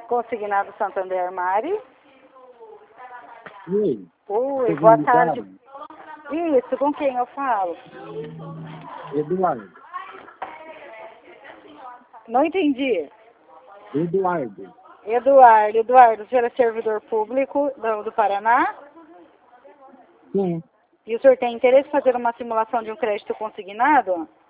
Consignado Santander Mari. Oi. Oi, boa tarde. Isso, com quem eu falo? Eduardo. Não entendi. Eduardo, o senhor é servidor público do Paraná? sim. E o senhor tem interesse em fazer uma simulação de um crédito consignado?